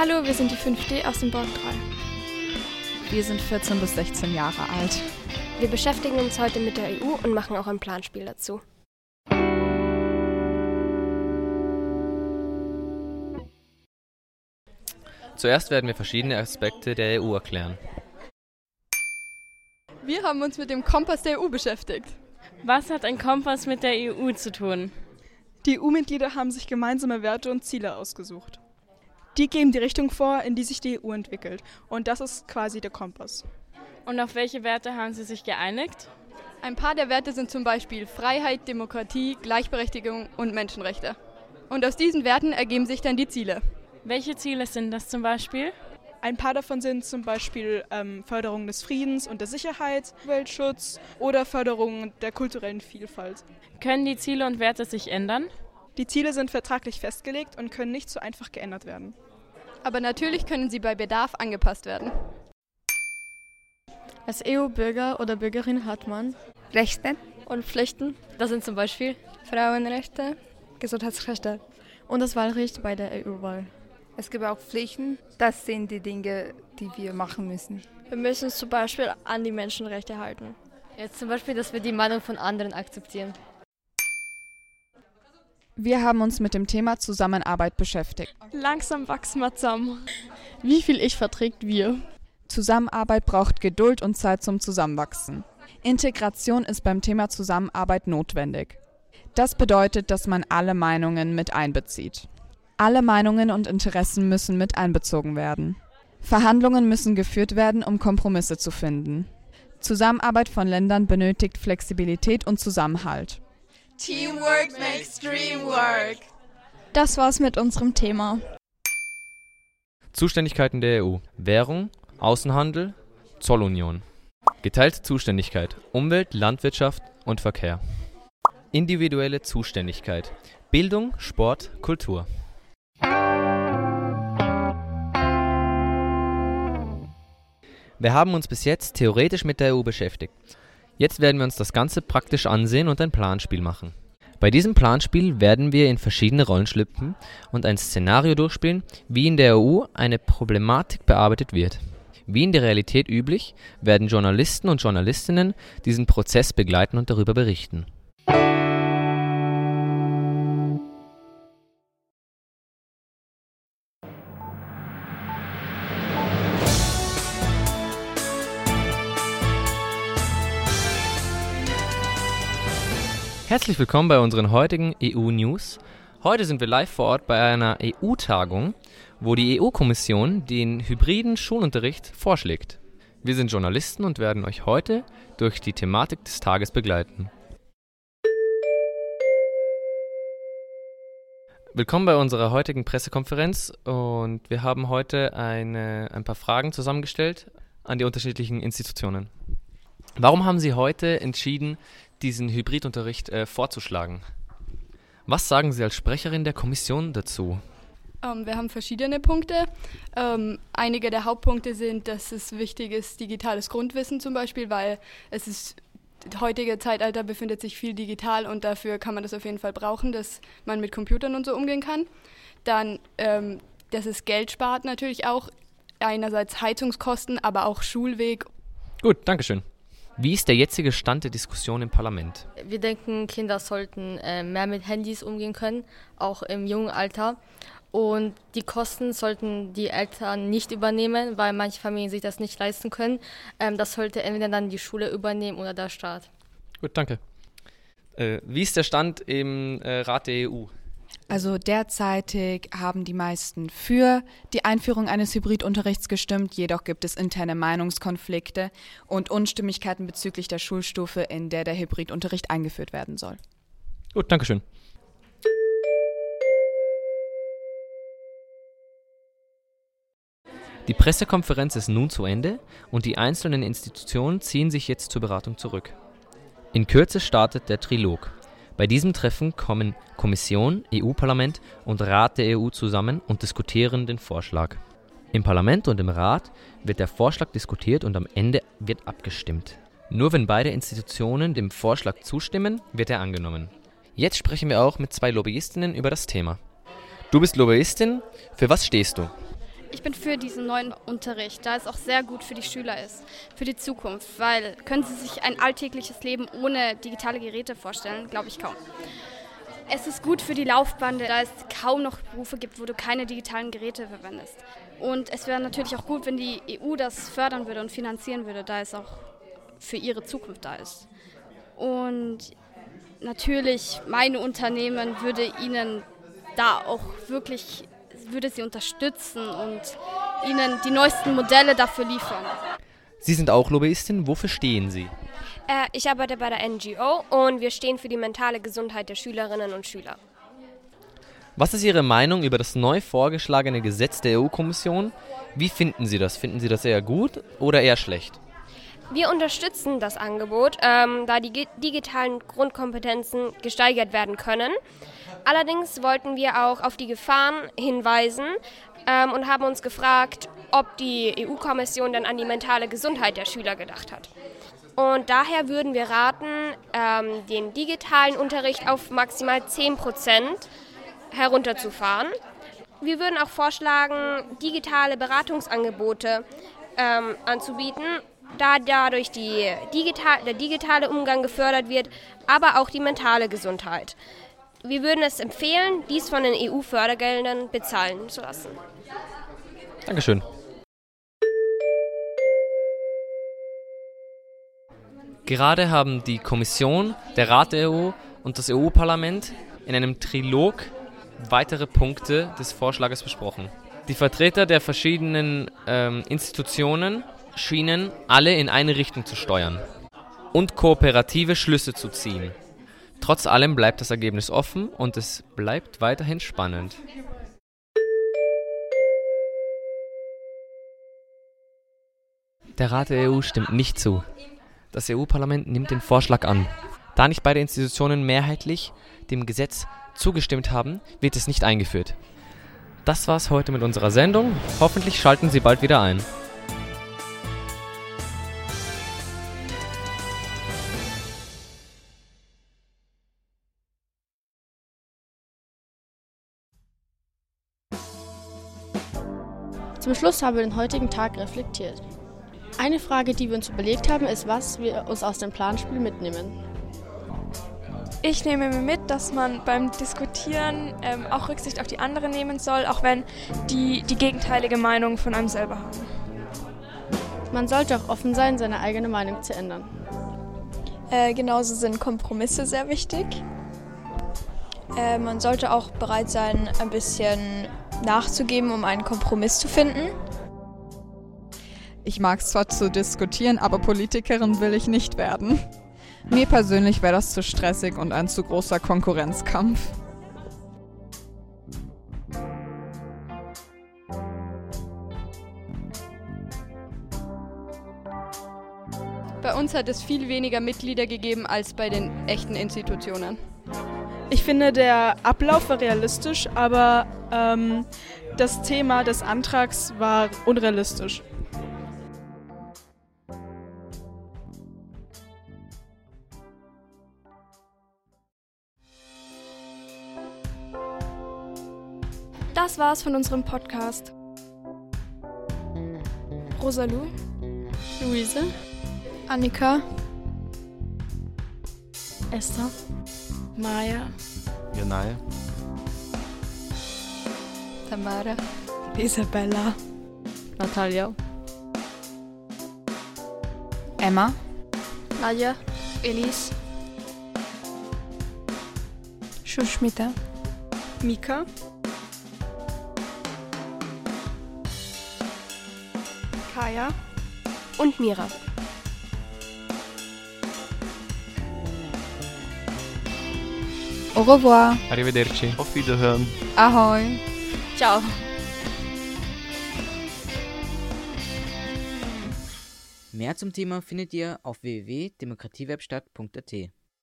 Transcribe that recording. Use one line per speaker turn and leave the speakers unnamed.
Hallo, wir sind die 5D aus dem Block 3.
Wir sind 14 bis 16 Jahre alt.
Wir beschäftigen uns heute mit der EU und machen auch ein Planspiel dazu.
Zuerst werden wir verschiedene Aspekte der EU erklären.
Wir haben uns mit dem Kompass der EU beschäftigt.
Was hat ein Kompass mit der EU zu tun?
Die EU-Mitglieder haben sich gemeinsame Werte und Ziele ausgesucht. Die geben die Richtung vor, in die sich die EU entwickelt. Und das ist quasi der Kompass.
Und auf welche Werte haben sie sich geeinigt?
Ein paar der Werte sind zum Beispiel Freiheit, Demokratie, Gleichberechtigung und Menschenrechte. Und aus diesen Werten ergeben sich dann die Ziele.
Welche Ziele sind das zum Beispiel?
Ein paar davon sind zum Beispiel Förderung des Friedens und der Sicherheit, Umweltschutz oder Förderung der kulturellen Vielfalt.
Können die Ziele und Werte sich ändern?
Die Ziele sind vertraglich festgelegt und können nicht so einfach geändert werden.
Aber natürlich können sie bei Bedarf angepasst werden.
Als EU-Bürger oder Bürgerin hat man
Rechte
und Pflichten. Das sind zum Beispiel
Frauenrechte, Gesundheitsrechte
und das Wahlrecht bei der EU-Wahl.
Es gibt auch Pflichten. Das sind die Dinge, die wir machen müssen.
Wir müssen uns zum Beispiel an die Menschenrechte halten. Jetzt zum Beispiel, dass wir die Meinung von anderen akzeptieren.
Wir haben uns mit dem Thema Zusammenarbeit beschäftigt.
Langsam wachsen wir zusammen.
Wie viel Ich verträgt wir?
Zusammenarbeit braucht Geduld und Zeit zum Zusammenwachsen. Integration ist beim Thema Zusammenarbeit notwendig. Das bedeutet, dass man alle Meinungen mit einbezieht. Alle Meinungen und Interessen müssen mit einbezogen werden. Verhandlungen müssen geführt werden, um Kompromisse zu finden. Zusammenarbeit von Ländern benötigt Flexibilität und Zusammenhalt.
Teamwork makes dream work.
Das war's mit unserem Thema.
Zuständigkeiten der EU. Währung, Außenhandel, Zollunion. Geteilte Zuständigkeit. Umwelt, Landwirtschaft und Verkehr. Individuelle Zuständigkeit. Bildung, Sport, Kultur. Wir haben uns bis jetzt theoretisch mit der EU beschäftigt. Jetzt werden wir uns das Ganze praktisch ansehen und ein Planspiel machen. Bei diesem Planspiel werden wir in verschiedene Rollen schlüpfen und ein Szenario durchspielen, wie in der EU eine Problematik bearbeitet wird. Wie in der Realität üblich, werden Journalisten und Journalistinnen diesen Prozess begleiten und darüber berichten. Herzlich willkommen bei unseren heutigen EU-News. Heute sind wir live vor Ort bei einer EU-Tagung, wo die EU-Kommission den hybriden Schulunterricht vorschlägt. Wir sind Journalisten und werden euch heute durch die Thematik des Tages begleiten. Willkommen bei unserer heutigen Pressekonferenz und wir haben heute ein paar Fragen zusammengestellt an die unterschiedlichen Institutionen. Warum haben Sie heute entschieden, diesen Hybridunterricht vorzuschlagen? Was sagen Sie als Sprecherin der Kommission dazu?
Wir haben verschiedene Punkte. Einige der Hauptpunkte sind, dass es wichtig ist, digitales Grundwissen zum Beispiel, weil das heutige Zeitalter befindet sich viel digital und dafür kann man das auf jeden Fall brauchen, dass man mit Computern und so umgehen kann. Dann, dass es Geld spart natürlich auch, einerseits Heizungskosten, aber auch Schulweg.
Gut, Dankeschön. Wie ist der jetzige Stand der Diskussion im Parlament?
Wir denken, Kinder sollten mehr mit Handys umgehen können, auch im jungen Alter. Und die Kosten sollten die Eltern nicht übernehmen, weil manche Familien sich das nicht leisten können. Das sollte entweder dann die Schule übernehmen oder der Staat.
Gut, danke. Wie ist der Stand im Rat der EU?
Also derzeitig haben die meisten für die Einführung eines Hybridunterrichts gestimmt, jedoch gibt es interne Meinungskonflikte und Unstimmigkeiten bezüglich der Schulstufe, in der der Hybridunterricht eingeführt werden soll.
Gut, Dankeschön. Die Pressekonferenz ist nun zu Ende und die einzelnen Institutionen ziehen sich jetzt zur Beratung zurück. In Kürze startet der Trilog. Bei diesem Treffen kommen Kommission, EU-Parlament und Rat der EU zusammen und diskutieren den Vorschlag. Im Parlament und im Rat wird der Vorschlag diskutiert und am Ende wird abgestimmt. Nur wenn beide Institutionen dem Vorschlag zustimmen, wird er angenommen. Jetzt sprechen wir auch mit 2 Lobbyistinnen über das Thema. Du bist Lobbyistin. Für was stehst du?
Ich
Ich bin für diesen neuen Unterricht, da es auch sehr gut für die Schüler ist, für die Zukunft, weil können sie sich ein alltägliches Leben ohne digitale Geräte vorstellen? Glaube ich kaum. Es ist gut für die Laufbahn, da es kaum noch Berufe gibt, wo du keine digitalen Geräte verwendest. Und es wäre natürlich auch gut, wenn die EU das fördern würde und finanzieren würde, da es auch für ihre Zukunft da ist. Und natürlich, meine Unternehmen würde ihnen da auch wirklich, würde sie unterstützen und ihnen die neuesten Modelle dafür liefern.
Sie sind auch Lobbyistin. Wofür stehen Sie?
Ich arbeite bei der NGO und wir stehen für die mentale Gesundheit der Schülerinnen und Schüler.
Was ist Ihre Meinung über das neu vorgeschlagene Gesetz der EU-Kommission? Wie finden Sie das? Finden Sie das eher gut oder eher schlecht?
Wir unterstützen das Angebot, da die digitalen Grundkompetenzen gesteigert werden können. Allerdings wollten wir auch auf die Gefahren hinweisen und haben uns gefragt, ob die EU-Kommission denn an die mentale Gesundheit der Schüler gedacht hat. Und daher würden wir raten, den digitalen Unterricht auf maximal 10% herunterzufahren. Wir würden auch vorschlagen, digitale Beratungsangebote anzubieten, da dadurch der digitale Umgang gefördert wird, aber auch die mentale Gesundheit. Wir würden es empfehlen, dies von den EU-Fördergeldern bezahlen zu lassen.
Dankeschön. Gerade haben die Kommission, der Rat der EU und das EU-Parlament in einem Trilog weitere Punkte des Vorschlages besprochen. Die Vertreter der verschiedenen Institutionen schienen alle in eine Richtung zu steuern und kooperative Schlüsse zu ziehen. Trotz allem bleibt das Ergebnis offen und es bleibt weiterhin spannend. Der Rat der EU stimmt nicht zu. Das EU-Parlament nimmt den Vorschlag an. Da nicht beide Institutionen mehrheitlich dem Gesetz zugestimmt haben, wird es nicht eingeführt. Das war's heute mit unserer Sendung. Hoffentlich schalten Sie bald wieder ein.
Zum Schluss haben wir den heutigen Tag reflektiert. Eine Frage, die wir uns überlegt haben, ist, was wir uns aus dem Planspiel mitnehmen.
Ich nehme mir mit, dass man beim Diskutieren auch Rücksicht auf die anderen nehmen soll, auch wenn die gegenteilige Meinung von einem selber haben.
Man sollte auch offen sein, seine eigene Meinung zu ändern.
Genauso sind Kompromisse sehr wichtig. Man sollte auch bereit sein, ein bisschen nachzugeben, um einen Kompromiss zu finden.
Ich mag es zwar zu diskutieren, aber Politikerin will ich nicht werden. Mir persönlich wäre das zu stressig und ein zu großer Konkurrenzkampf.
Bei uns hat es viel weniger Mitglieder gegeben als bei den echten Institutionen.
Ich finde, der Ablauf war realistisch, aber das Thema des Antrags war unrealistisch.
Das war's von unserem Podcast. Rosalu,
Luise,
Annika, Esther, Maja,
Janai,
Tamara,
Isabella,
Natalia,
Emma,
Nadja, Elise,
Schuschmita,
Mika,
Kaya
und Mira.
Au revoir.
Arrivederci.
Auf Wiederhören.
Ahoi.
Ciao.
Mehr zum Thema findet ihr auf www.demokratiewerkstatt.at.